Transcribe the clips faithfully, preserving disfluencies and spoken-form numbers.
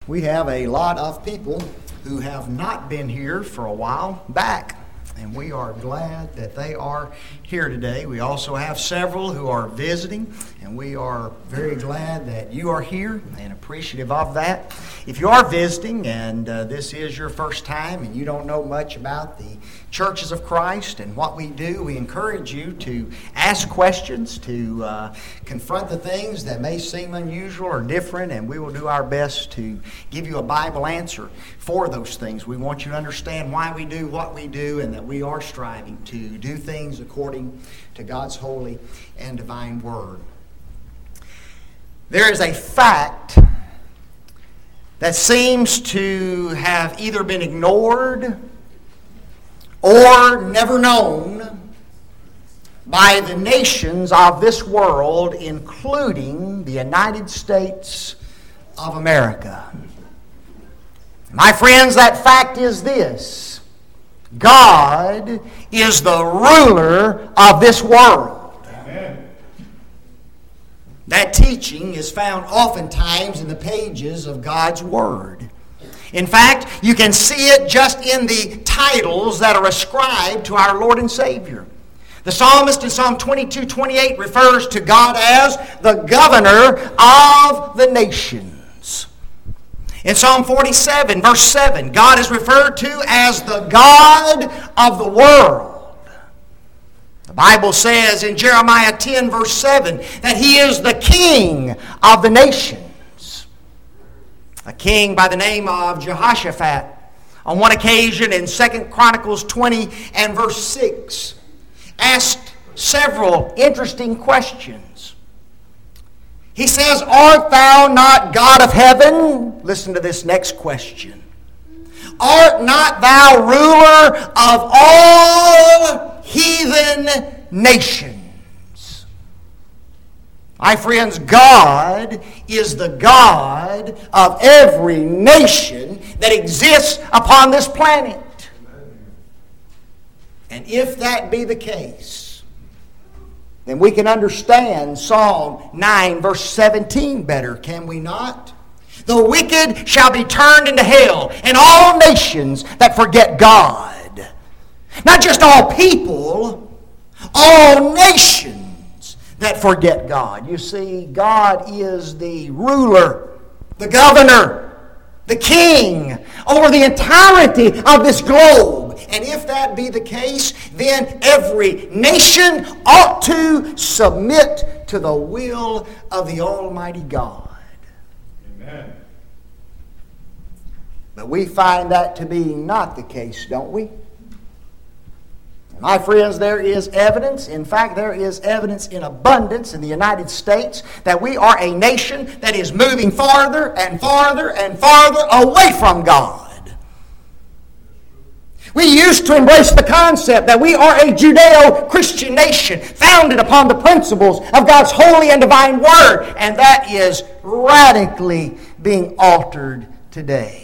we have a lot of people who have not been here for a while back, and we are glad that they are here today. We also have several who are visiting, and we are very glad that you are here and appreciative of that. If you are visiting and uh, this is your first time and you don't know much about the Churches of Christ and what we do, we encourage you to ask questions, to uh, confront the things that may seem unusual or different, and we will do our best to give you a Bible answer for those things. We want you to understand why we do what we do and that we are striving to do things according to God's holy and divine Word. There is a fact that seems to have either been ignored or never known by the nations of this world, including the United States of America. My friends, that fact is this: God is the ruler of this world. Amen. That teaching is found oftentimes in the pages of God's Word. In fact, you can see it just in the titles that are ascribed to our Lord and Savior. The psalmist in Psalm twenty-two twenty-eight refers to God as the governor of the nations. In Psalm forty-seven, verse seven, God is referred to as the God of the world. The Bible says in Jeremiah ten, verse seven, that He is the King of the nations. A king by the name of Jehoshaphat, on one occasion in Second Chronicles twenty and verse six, asked several interesting questions. He says, "Art thou not God of heaven?" Listen to this next question. "Art not thou ruler of all heathen nations?" My friends, God is the God of every nation that exists upon this planet. And if that be the case, then we can understand Psalm nine, verse seventeen better, can we not? "The wicked shall be turned into hell, and all nations that forget God." Not just all people, all nations that forget God. You see, God is the ruler, the governor, the king over the entirety of this globe. And if that be the case, then every nation ought to submit to the will of the Almighty God. Amen. But we find that to be not the case, don't we? My friends, there is evidence, in fact, there is evidence in abundance in the United States that we are a nation that is moving farther and farther and farther away from God. We used to embrace the concept that we are a Judeo-Christian nation founded upon the principles of God's holy and divine Word, and that is radically being altered today.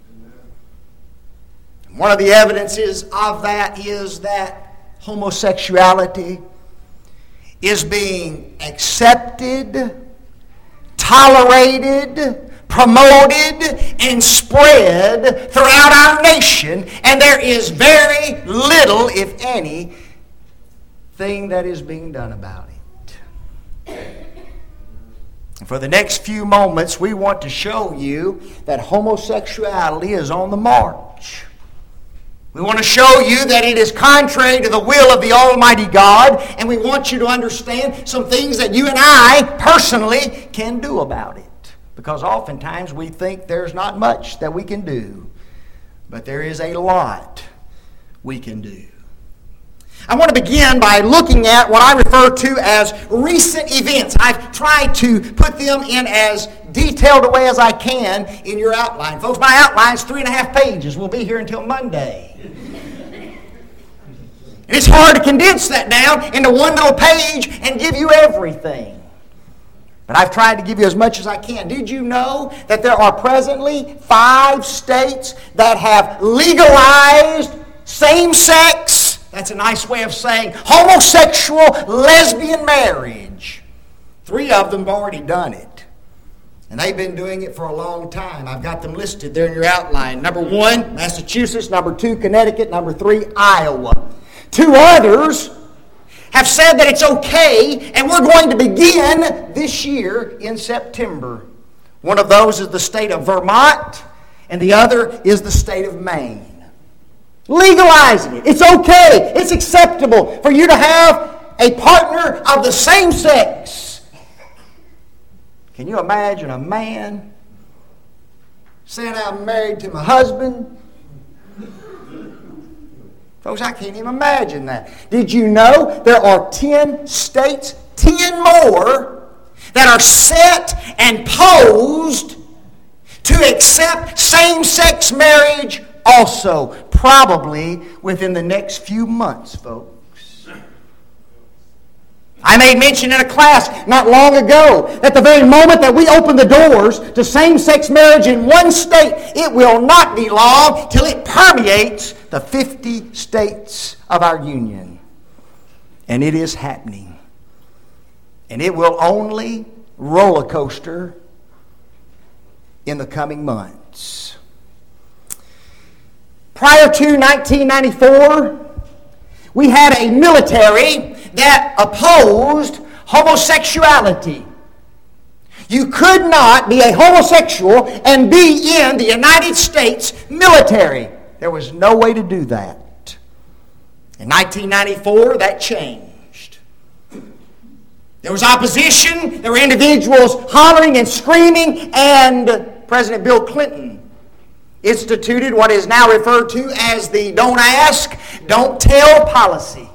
One of the evidences of that is that homosexuality is being accepted, tolerated, promoted, and spread throughout our nation, and there is very little, if any, thing that is being done about it. For the next few moments, we want to show you that homosexuality is on the march. We want to show you that it is contrary to the will of the Almighty God, and we want you to understand some things that you and I personally can do about it. Because oftentimes we think there's not much that we can do, but there is a lot we can do. I want to begin by looking at what I refer to as recent events. I've tried to put them in as detailed a way as I can in your outline. Folks, my outline is three and a half pages. We'll be here until Monday. And it's hard to condense that down into one little page and give you everything. But I've tried to give you as much as I can. Did you know that there are presently five states that have legalized same-sex, that's a nice way of saying homosexual lesbian marriage? Three of them have already done it. And they've been doing it for a long time. I've got them listed there in your outline. Number one, Massachusetts. Number two, Connecticut. Number three, Iowa. Two others have said that it's okay, and we're going to begin this year in September. One of those is the state of Vermont, and the other is the state of Maine. Legalizing it. It's okay. It's acceptable for you to have a partner of the same sex. Can you imagine a man saying, I'm married to my husband? Folks, I can't even imagine that. Did you know there are ten states, ten more, that are set and posed to accept same-sex marriage also, probably within the next few months, folks. I made mention in a class not long ago that the very moment that we open the doors to same-sex marriage in one state, it will not be long till it permeates the fifty states of our union. And it is happening. And it will only roller coaster in the coming months. Prior to nineteen ninety-four, we had a military that opposed homosexuality. You could not be a homosexual and be in the United States military. There was no way to do that. In nineteen ninety-four, that changed. There was opposition. There were individuals hollering and screaming, and President Bill Clinton instituted what is now referred to as the Don't Ask, Don't Tell policy.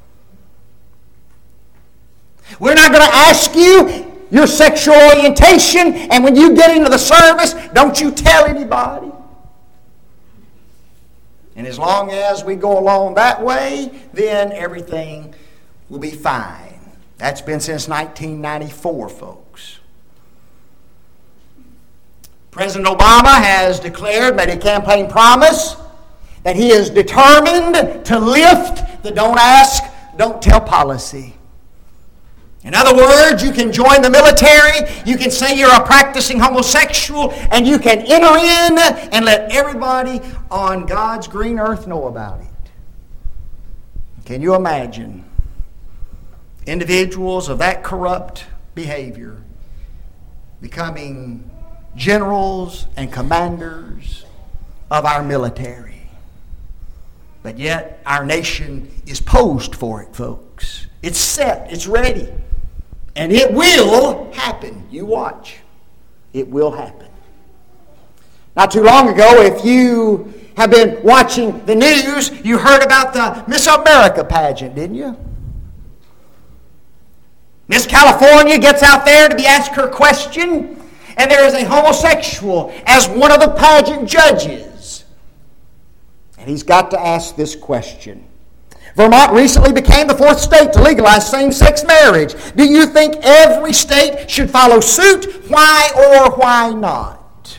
We're not going to ask you your sexual orientation, and when you get into the service, don't you tell anybody. And as long as we go along that way, then everything will be fine. That's been since nineteen ninety-four, folks. President Obama has declared, made a campaign promise, that he is determined to lift the Don't Ask, Don't Tell policy. In other words, you can join the military, you can say you're a practicing homosexual, and you can enter in and let everybody on God's green earth know about it. Can you imagine individuals of that corrupt behavior becoming generals and commanders of our military? But yet, our nation is posed for it, folks. It's set, it's ready. And it will happen. You watch. It will happen. Not too long ago, if you have been watching the news, you heard about the Miss America pageant, didn't you? Miss California gets out there to be asked her question, and there is a homosexual as one of the pageant judges. And he's got to ask this question. Vermont recently became the fourth state to legalize same-sex marriage. Do you think every state should follow suit? Why or why not?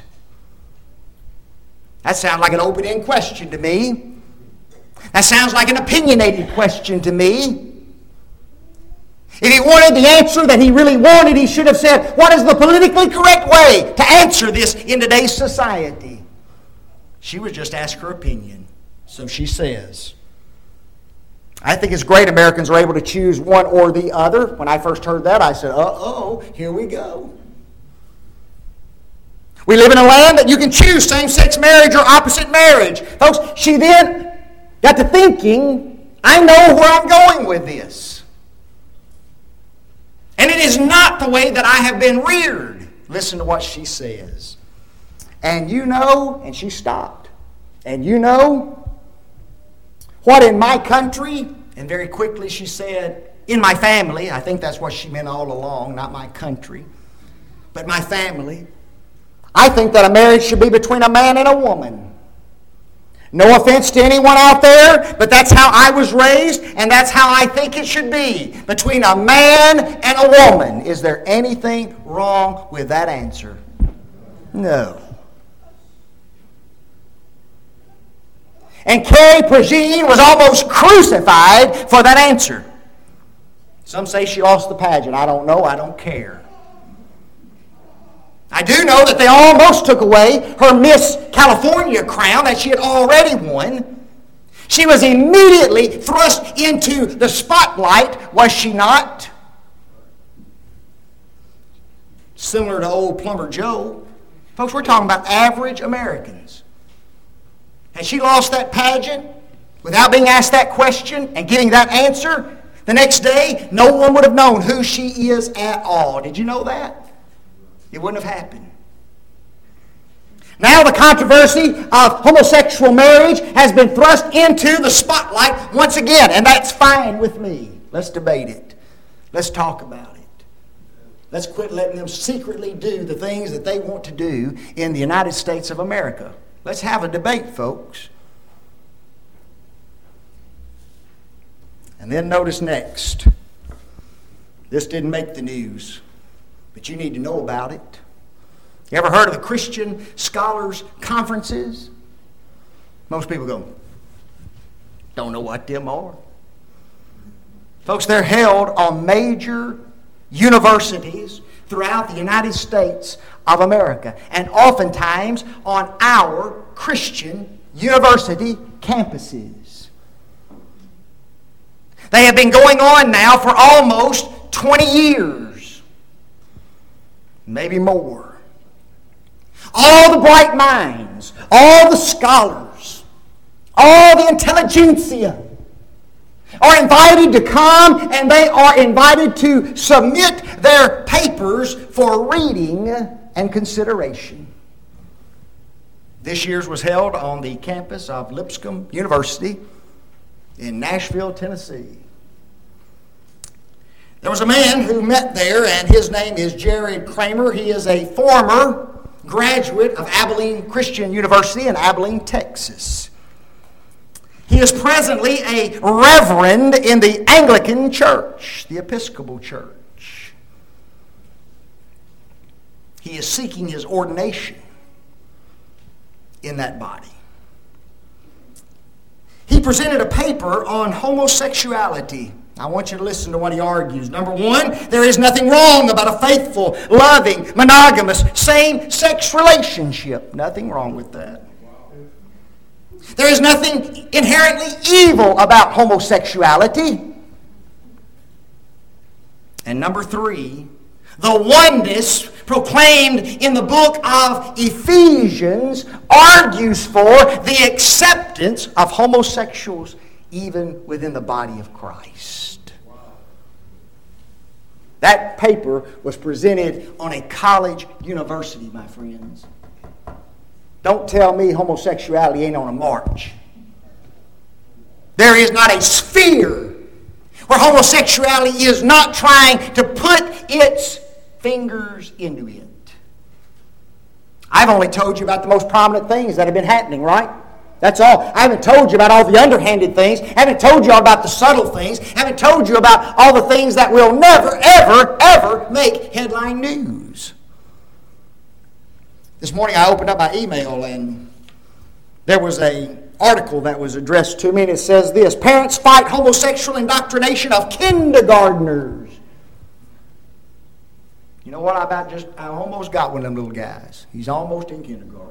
That sounds like an open-end question to me. That sounds like an opinionated question to me. If he wanted the answer that he really wanted, he should have said, what is the politically correct way to answer this in today's society? She was just asked her opinion. So she says, I think it's great Americans are able to choose one or the other. When I first heard that, I said, uh-oh, here we go. We live in a land that you can choose same-sex marriage or opposite marriage. Folks, she then got to thinking, I know where I'm going with this. And it is not the way that I have been reared. Listen to what she says. And you know, and she stopped. And you know, what in my country, and very quickly she said, in my family, I think that's what she meant all along, not my country, but my family, I think that a marriage should be between a man and a woman. No offense to anyone out there, but that's how I was raised, and that's how I think it should be. Between a man and a woman. Is there anything wrong with that answer? No. And Carrie Prejean was almost crucified for that answer. Some say she lost the pageant. I don't know. I don't care. I do know that they almost took away her Miss California crown that she had already won. She was immediately thrust into the spotlight, was she not? Similar to old Plumber Joe. Folks, we're talking about average Americans. Had she lost that pageant without being asked that question and getting that answer, the next day, no one would have known who she is at all. Did you know that? It wouldn't have happened. Now the controversy of homosexual marriage has been thrust into the spotlight once again, and that's fine with me. Let's debate it. Let's talk about it. Let's quit letting them secretly do the things that they want to do in the United States of America. Let's have a debate, folks. And then notice next. This didn't make the news, but you need to know about it. You ever heard of the Christian Scholars Conferences? Most people go, don't know what them are. Folks, they're held on major universities throughout the United States of America, and oftentimes on our Christian university campuses. They have been going on now for almost twenty years, maybe more. All the bright minds, all the scholars, all the intelligentsia are invited to come, and they are invited to submit their papers for reading and consideration. This year's was held on the campus of Lipscomb University in Nashville, Tennessee. There was a man who met there, and his name is Jared Kramer. He is a former graduate of Abilene Christian University in Abilene, Texas. He is presently a reverend in the Anglican Church, the Episcopal Church. He is seeking his ordination in that body. He presented a paper on homosexuality. I want you to listen to what he argues. Number one, there is nothing wrong about a faithful, loving, monogamous, same-sex relationship. Nothing wrong with that. There is nothing inherently evil about homosexuality. And number three, the oneness proclaimed in the book of Ephesians argues for the acceptance of homosexuals even within the body of Christ. That paper was presented on a college university, my friends. Don't tell me homosexuality ain't on a march. There is not a sphere where homosexuality is not trying to put its fingers into it. I've only told you about the most prominent things that have been happening, right? That's all. I haven't told you about all the underhanded things. I haven't told you all about the subtle things. I haven't told you about all the things that will never, ever, ever make headline news. This morning I opened up my email and there was an article that was addressed to me, and it says this: parents fight homosexual indoctrination of kindergartners. You know what? I about just I almost got one of them little guys. He's almost in kindergarten.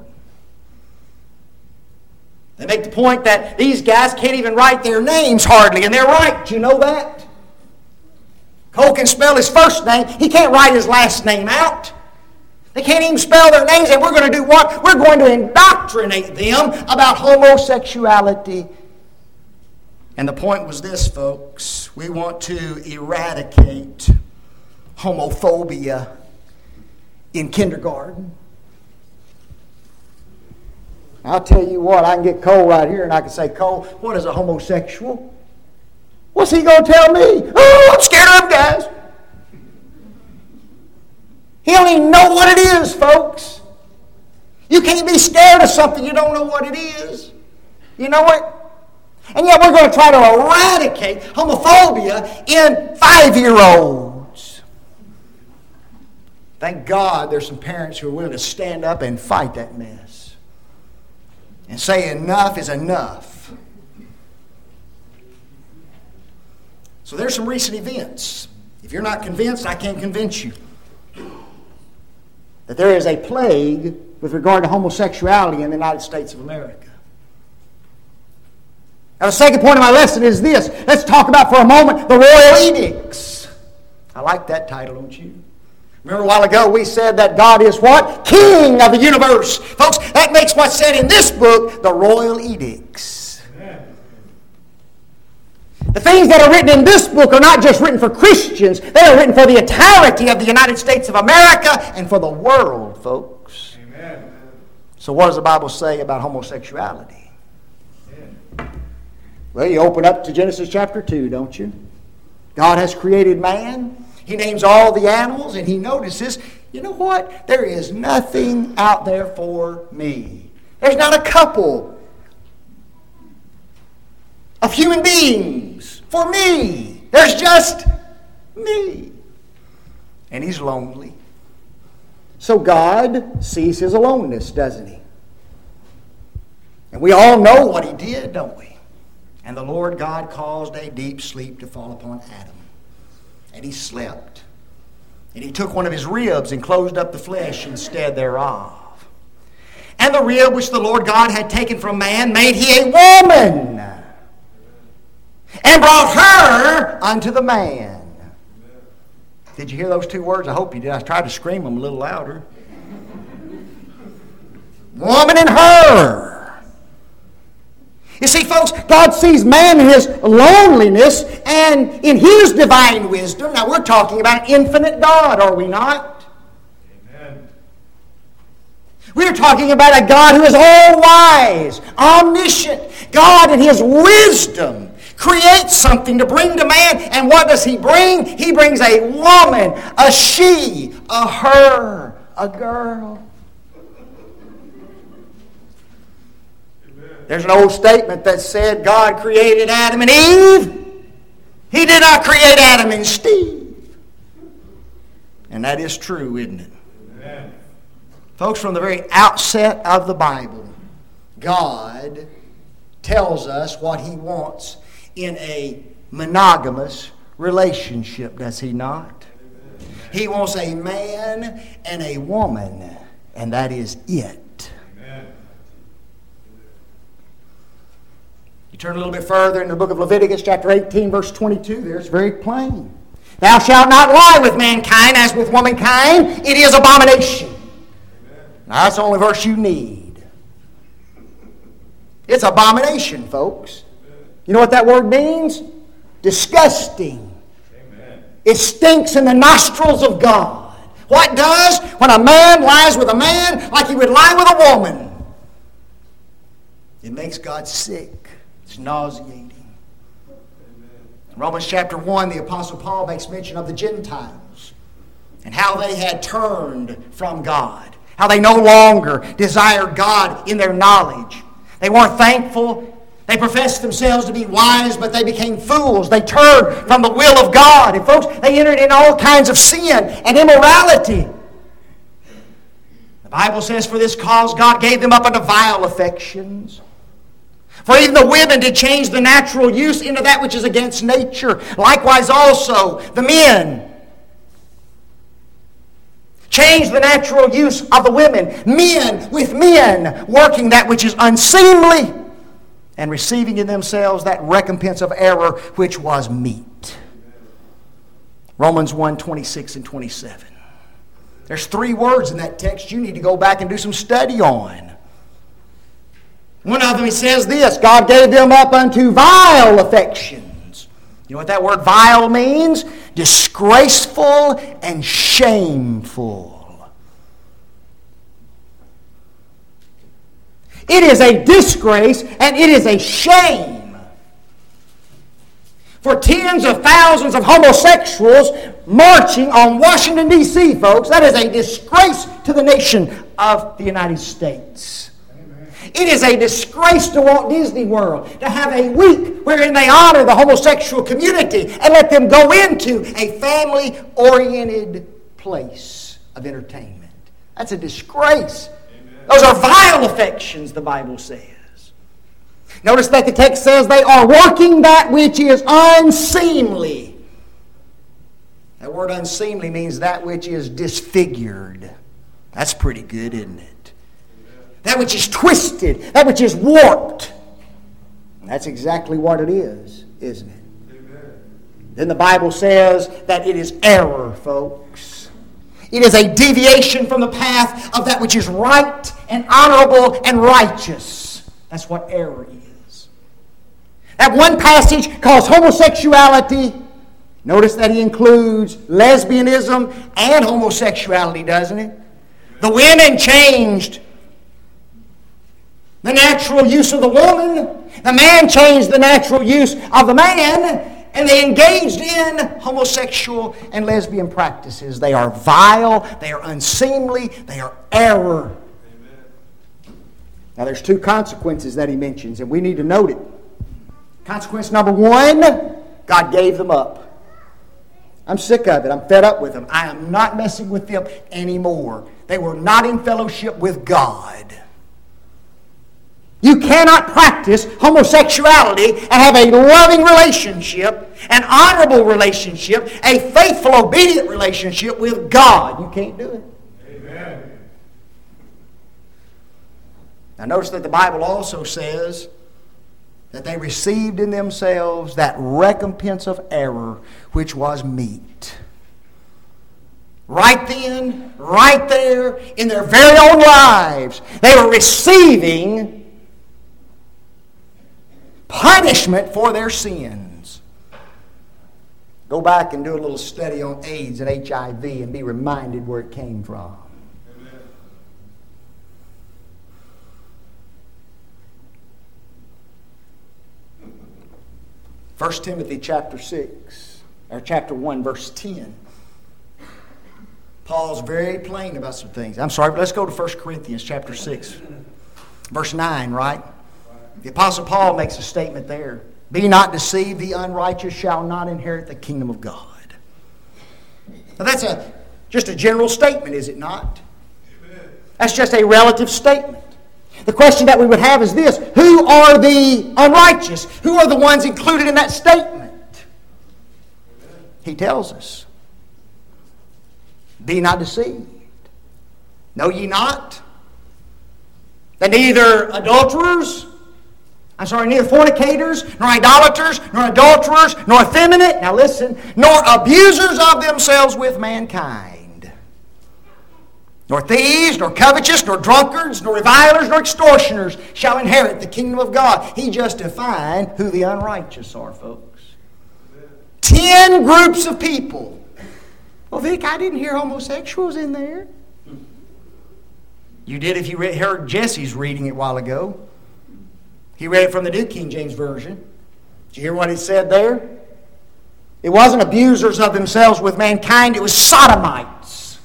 They make the point that these guys can't even write their names hardly, and they're right. Do you know that? Cole can spell his first name. He can't write his last name out. They can't even spell their names, and we're going to do what? We're going to indoctrinate them about homosexuality. And the point was this, folks. We want to eradicate homophobia in kindergarten. I'll tell you what, I can get Cole right here and I can say, Cole, what is a homosexual? What's he going to tell me? Oh, I'm scared of him, guys. He don't even know what it is, folks. You can't be scared of something you don't know what it is. You know it? And yet we're going to try to eradicate homophobia in five-year-olds. Thank God there's some parents who are willing to stand up and fight that mess. And say enough is enough. So there's some recent events. If you're not convinced, I can't convince you. that there is a plague with regard to homosexuality in the United States of America. Now, the second point of my lesson is this. Let's talk about for a moment the royal edicts. I like that title, don't you? Remember a while ago we said that God is what? King of the universe. Folks, that makes what's said in this book the royal edicts. Amen. The things that are written in this book are not just written for Christians. They are written for the entirety of the United States of America and for the world, folks. Amen. So what does the Bible say about homosexuality? Amen. Well, you open up to Genesis chapter two, don't you? God has created man. He names all the animals, and he notices, you know what? There is nothing out there for me. There's not a couple of human beings for me. There's just me. And he's lonely. So God sees his aloneness, doesn't he? And we all know what he did, don't we? And the Lord God caused a deep sleep to fall upon Adam. And he slept. And he took one of his ribs and closed up the flesh instead thereof. And the rib which the Lord God had taken from man made he a woman. And brought her unto the man. Did you hear those two words? I hope you did. I tried to scream them a little louder. Woman and her. You see, folks, God sees man in his loneliness and in his divine wisdom. Now, we're talking about infinite God, are we not? Amen. We're talking about a God who is all-wise, omniscient. God in his wisdom creates something to bring to man. And what does he bring? He brings a woman, a she, a her, a girl. There's an old statement that said God created Adam and Eve. He did not create Adam and Steve. And that is true, isn't it? Amen. Folks, from the very outset of the Bible, God tells us what he wants in a monogamous relationship, does he not? Amen. He wants a man and a woman, and that is it. You turn a little bit further in the book of Leviticus, chapter eighteen, verse twenty-two, there it's very plain. Thou shalt not lie with mankind as with womankind. It is abomination. Amen. Now, that's the only verse you need. It's abomination, folks. Amen. You know what that word means? Disgusting. Amen. It stinks in the nostrils of God. What does? When a man lies with a man like he would lie with a woman, it makes God sick. It's nauseating. In Romans chapter one, the Apostle Paul makes mention of the Gentiles and how they had turned from God, how they no longer desired God in their knowledge. They weren't thankful. They professed themselves to be wise, but they became fools. They turned from the will of God. And folks, they entered in all kinds of sin and immorality. The Bible says, for this cause God gave them up unto vile affections. For even the women did change the natural use into that which is against nature. Likewise also the men changed the natural use of the women. Men with men working that which is unseemly and receiving in themselves that recompense of error which was meet. Romans one, twenty-six and twenty-seven. There's three words in that text you need to go back and do some study on. One of them, he says this, God gave them up unto vile affections. You know what that word vile means? Disgraceful and shameful. It is a disgrace and it is a shame for tens of thousands of homosexuals marching on Washington, D C, folks. That is a disgrace to the nation of the United States. It is a disgrace to Walt Disney World to have a week wherein they honor the homosexual community and let them go into a family-oriented place of entertainment. That's a disgrace. Amen. Those are vile affections, the Bible says. Notice that the text says they are working that which is unseemly. That word unseemly means that which is disfigured. That's pretty good, isn't it? That which is twisted, that which is warped. That's exactly what it is, isn't it? Amen. Then the Bible says that it is error, folks. It is a deviation from the path of that which is right and honorable and righteous. That's what error is. That one passage calls homosexuality. Notice that he includes lesbianism and homosexuality, doesn't it? The women changed the natural use of the woman. The man changed the natural use of the man. And they engaged in homosexual and lesbian practices. They are vile. They are unseemly. They are error. Amen. Now there's two consequences that he mentions, and we need to note it. Consequence number one, God gave them up. I'm sick of it. I'm fed up with them. I am not messing with them anymore. They were not in fellowship with God. You cannot practice homosexuality and have a loving relationship, an honorable relationship, a faithful, obedient relationship with God. You can't do it. Amen. Now notice that the Bible also says that they received in themselves that recompense of error which was meat. Right then, right there, in their very own lives, they were receiving punishment for their sins. Go back and do a little study on AIDS and H I V and be reminded where it came from. Amen. First Timothy chapter six, or chapter one, verse ten. Paul's very plain about some things. I'm sorry, but let's go to First Corinthians chapter six, verse nine, right? The Apostle Paul makes a statement there. Be not deceived, the unrighteous shall not inherit the kingdom of God. Now that's a just a general statement, is it not? Amen. That's just a relative statement. The question that we would have is this: who are the unrighteous? Who are the ones included in that statement? Amen. He tells us. Be not deceived. Know ye not that neither adulterers, I'm sorry, neither fornicators, nor idolaters, nor adulterers, nor effeminate, now listen, nor abusers of themselves with mankind, nor thieves, nor covetous, nor drunkards, nor revilers, nor extortioners shall inherit the kingdom of God. He just defined who the unrighteous are, folks. Ten groups of people. Well, Vic, I didn't hear homosexuals in there. You did if you read, heard Jesse's reading it a while ago. He read it from the New King James Version. Did you hear what he said there? It wasn't abusers of themselves with mankind, it was sodomites.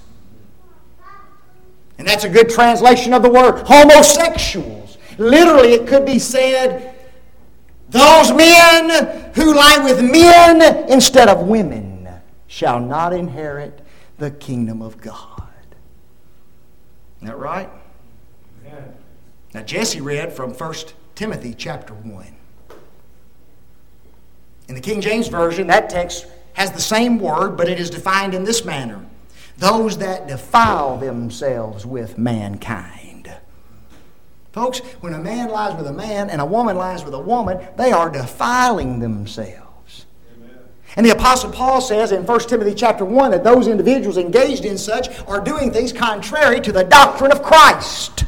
And that's a good translation of the word. Homosexuals. Literally, it could be said, those men who lie with men instead of women shall not inherit the kingdom of God. Isn't that right? Yeah. Now Jesse read from First Timothy chapter one. In the King James Version, that text has the same word, but it is defined in this manner: those that defile themselves with mankind. Folks, when a man lies with a man and a woman lies with a woman, they are defiling themselves. Amen. And the Apostle Paul says in First Timothy chapter one that those individuals engaged in such are doing things contrary to the doctrine of Christ.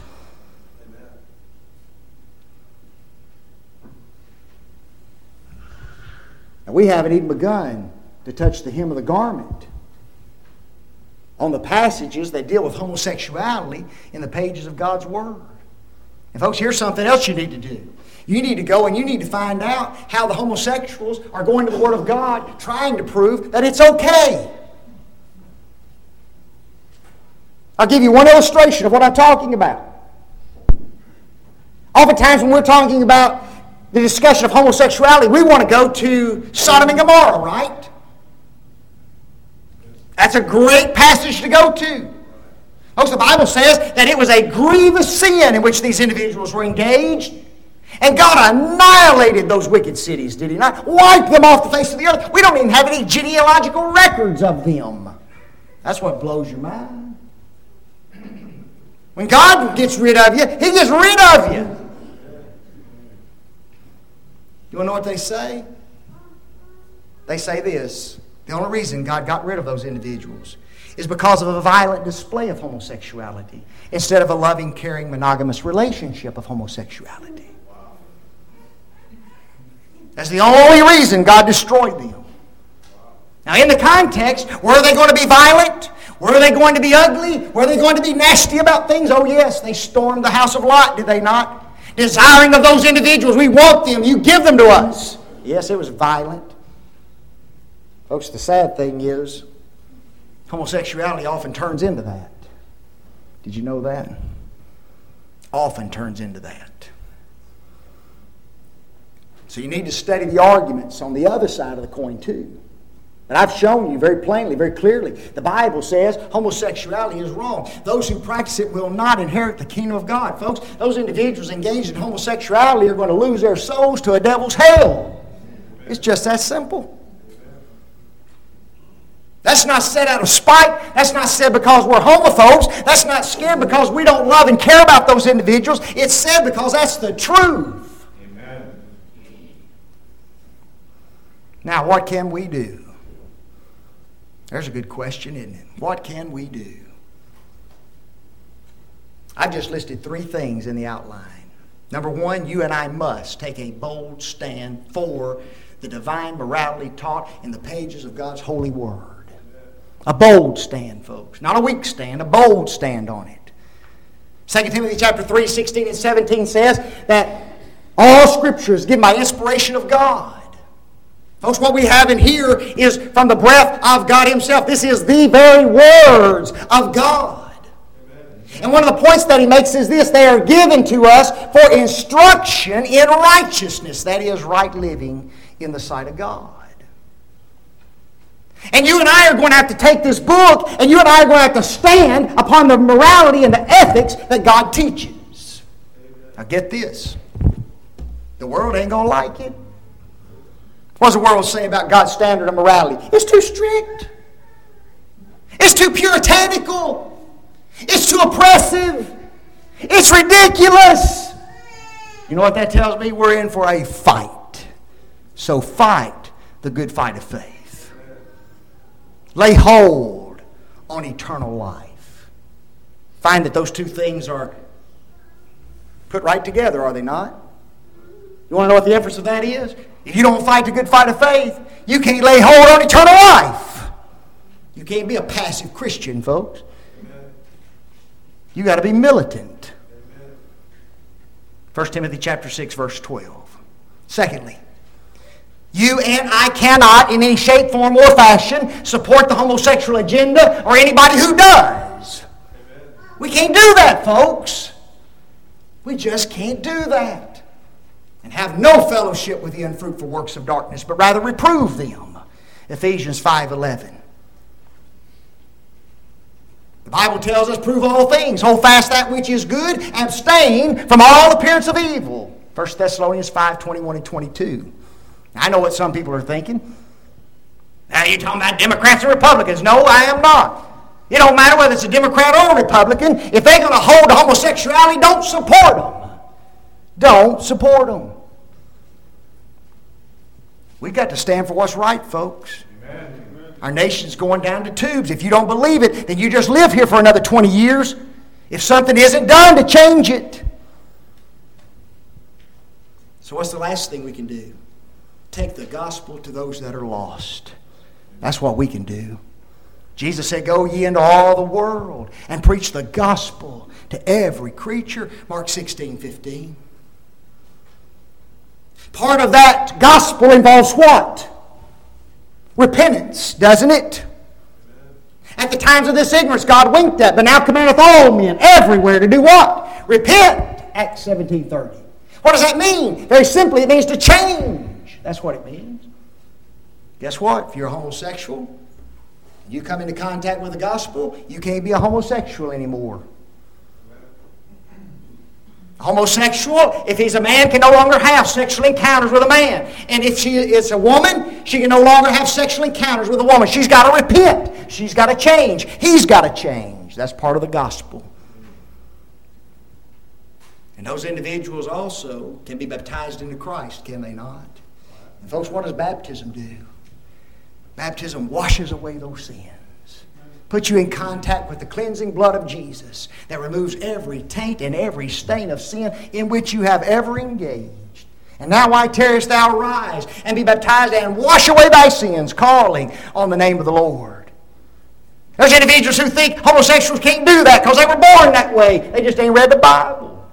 Now, we haven't even begun to touch the hem of the garment on the passages that deal with homosexuality in the pages of God's Word. And folks, here's something else you need to do. You need to go and you need to find out how the homosexuals are going to the Word of God trying to prove that it's okay. I'll give you one illustration of what I'm talking about. Oftentimes when we're talking about the discussion of homosexuality, we want to go to Sodom and Gomorrah, right? That's a great passage to go to. Folks, the Bible says that it was a grievous sin in which these individuals were engaged. And God annihilated those wicked cities, did He not? Wiped them off the face of the earth. We don't even have any genealogical records of them. That's what blows your mind. When God gets rid of you, He gets rid of you. You want to know what they say? They say this: the only reason God got rid of those individuals is because of a violent display of homosexuality instead of a loving, caring, monogamous relationship of homosexuality. That's the only reason God destroyed them. Now, in the context, were they going to be violent? Were they going to be ugly? Were they going to be nasty about things? Oh, yes, they stormed the house of Lot, did they not? Desiring of those individuals, we want them, you give them to us. Yes, it was violent. Folks, the sad thing is, homosexuality often turns into that. Did you know that? Often turns into that. So you need to study the arguments on the other side of the coin too. And I've shown you very plainly, very clearly, the Bible says homosexuality is wrong. Those who practice it will not inherit the kingdom of God. Folks, those individuals engaged in homosexuality are going to lose their souls to a devil's hell. It's just that simple. That's not said out of spite. That's not said because we're homophobes. That's not said because we don't love and care about those individuals. It's said because that's the truth. Amen. Now, what can we do? There's a good question, isn't it? What can we do? I've just listed three things in the outline. Number one, you and I must take a bold stand for the divine morality taught in the pages of God's holy word. A bold stand, folks. Not a weak stand, a bold stand on it. Second Timothy chapter three, sixteen and seventeen says that all Scripture is given by inspiration of God. Folks, what we have in here is from the breath of God Himself. This is the very words of God. And one of the points that he makes is this: they are given to us for instruction in righteousness. That is, right living in the sight of God. And you and I are going to have to take this book, and you and I are going to have to stand upon the morality and the ethics that God teaches. Now get this. The world ain't going to like it. What does the world say about God's standard of morality? It's too strict. It's too puritanical. It's too oppressive. It's ridiculous. You know what that tells me? We're in for a fight. So fight the good fight of faith. Lay hold on eternal life. Find that those two things are put right together, are they not? You want to know what the difference of that is? If you don't fight the good fight of faith, you can't lay hold on eternal life. You can't be a passive Christian, folks. You got to be militant. First Timothy chapter six, verse twelve. Secondly, you and I cannot in any shape, form, or fashion support the homosexual agenda or anybody who does. We can't do that, folks. We just can't do that. And have no fellowship with the unfruitful works of darkness, but rather reprove them. Ephesians five eleven. The Bible tells us, prove all things, hold fast that which is good, abstain from all appearance of evil. First Thessalonians five twenty-one and twenty-two. I know what some people are thinking. Now you're talking about Democrats and Republicans. No, I am not. It don't matter whether it's a Democrat or a Republican. If they're going to hold to homosexuality, don't support them. Don't support them. We've got to stand for what's right, folks. Amen. Our nation's going down the tubes. If you don't believe it, then you just live here for another twenty years. If something isn't done to change it. So what's the last thing we can do? Take the gospel to those that are lost. That's what we can do. Jesus said, go ye into all the world and preach the gospel to every creature. Mark sixteen fifteen. Part of that gospel involves what? Repentance, doesn't it? At the times of this ignorance, God winked at, but now commandeth all men everywhere to do what? Repent. Acts seventeen thirty. What does that mean? Very simply, it means to change. That's what it means. Guess what? If you're a homosexual, you come into contact with the gospel, you can't be a homosexual anymore. A homosexual, if he's a man, can no longer have sexual encounters with a man. And if she is a woman, she can no longer have sexual encounters with a woman. She's got to repent. She's got to change. He's got to change. That's part of the gospel. And those individuals also can be baptized into Christ, can they not? And folks, what does baptism do? Baptism washes away those sins. Puts you in contact with the cleansing blood of Jesus that removes every taint and every stain of sin in which you have ever engaged. And now why tarriest thou? Rise and be baptized and wash away thy sins, calling on the name of the Lord. There's individuals who think homosexuals can't do that because they were born that way. They just ain't read the Bible.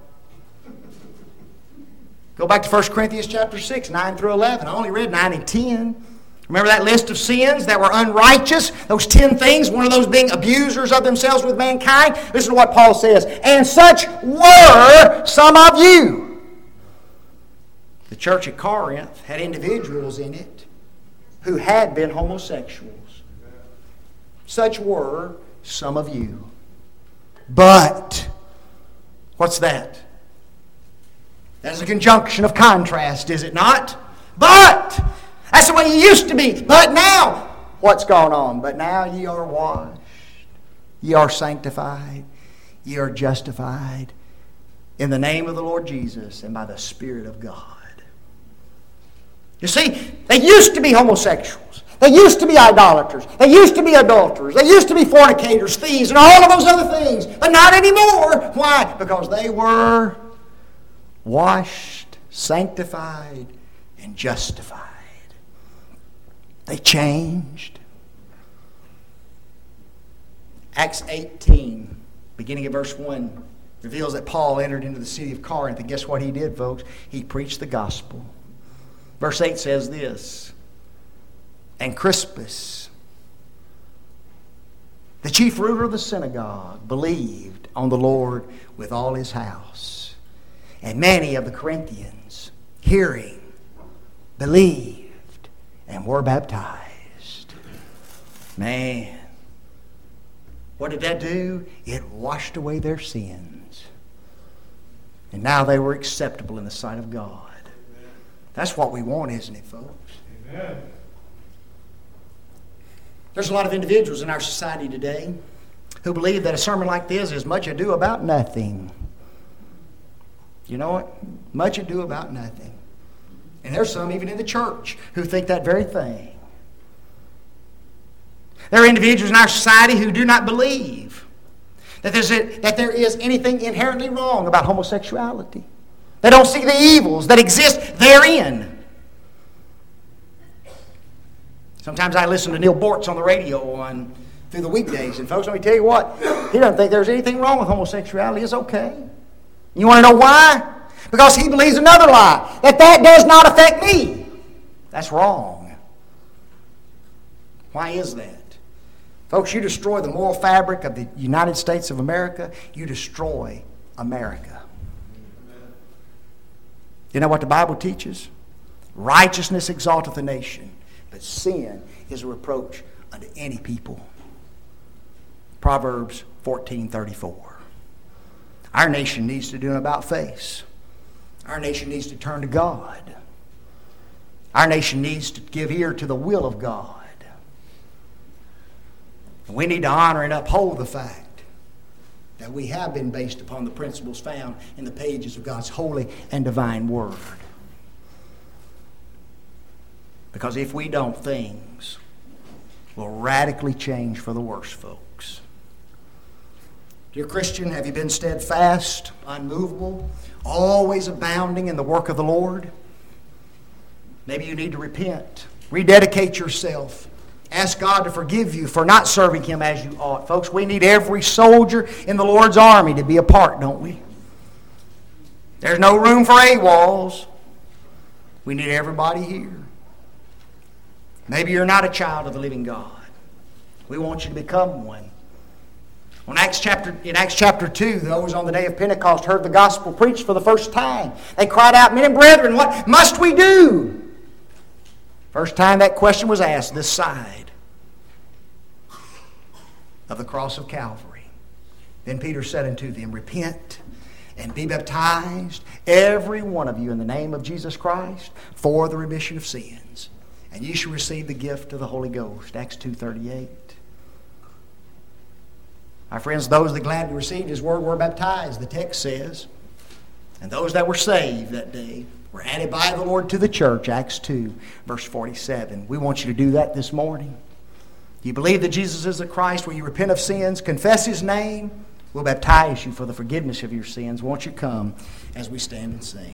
Go back to First Corinthians chapter six, nine through eleven. I only read nine and ten. Remember that list of sins that were unrighteous? Those ten things, one of those being abusers of themselves with mankind? Listen to what Paul says. And such were some of you. The church at Corinth had individuals in it who had been homosexuals. Such were some of you. But, what's that? That is a conjunction of contrast, is it not? But, that's the way you used to be. But now, what's going on? But now ye are washed. Ye are sanctified. Ye are justified in the name of the Lord Jesus and by the Spirit of God. You see, they used to be homosexuals. They used to be idolaters. They used to be adulterers. They used to be fornicators, thieves, and all of those other things. But not anymore. Why? Because they were washed, sanctified, and justified. They changed. Acts eighteen, beginning of verse one, reveals that Paul entered into the city of Corinth. And guess what he did, folks? He preached the gospel. Verse eight says this, and Crispus, the chief ruler of the synagogue, believed on the Lord with all his house. And many of the Corinthians, hearing, believed, and were baptized. Man, what did that do? It washed away their sins. And now they were acceptable in the sight of God. That's what we want, isn't it, folks? Amen. There's a lot of individuals in our society today who believe that a sermon like this is much ado about nothing. You know what? Much ado about nothing. And there's some even in the church who think that very thing. There are individuals in our society who do not believe that, there's a, that there is anything inherently wrong about homosexuality. They don't see the evils that exist therein. Sometimes I listen to Neil Bortz on the radio on through the weekdays. And folks, let me tell you what. He doesn't think there's anything wrong with homosexuality. It's okay. You want to know why? Because he believes another lie. That that does not affect me. That's wrong. Why is that? Folks, you destroy the moral fabric of the United States of America. You destroy America. You know what the Bible teaches? Righteousness exalteth a nation, but sin is a reproach unto any people. Proverbs fourteen thirty-four. Our nation needs to do an about face. Our nation needs to turn to God. Our nation needs to give ear to the will of God. And we need to honor and uphold the fact that we have been based upon the principles found in the pages of God's holy and divine Word. Because if we don't, things will radically change for the worse, folks. Dear Christian, have you been steadfast, unmovable, always abounding in the work of the Lord? Maybe you need to repent, rededicate yourself. Ask God to forgive you for not serving Him as you ought. Folks, we need every soldier in the Lord's army to be a part, don't we? There's no room for AWOLs. We need everybody here. Maybe you're not a child of the living God. We want you to become one. On Acts chapter, in Acts chapter two, those on the day of Pentecost heard the gospel preached for the first time. They cried out, "Men and brethren, what must we do?" First time that question was asked this side of the cross of Calvary. Then Peter said unto them, "Repent and be baptized, every one of you, in the name of Jesus Christ, for the remission of sins. And ye shall receive the gift of the Holy Ghost." Acts two thirty-eight. My friends, those that gladly received His word were baptized, the text says. And those that were saved that day were added by the Lord to the church, Acts two, verse forty-seven. We want you to do that this morning. Do you believe that Jesus is the Christ? Will you repent of sins, confess His name? We'll baptize you for the forgiveness of your sins. Won't you come as we stand and sing?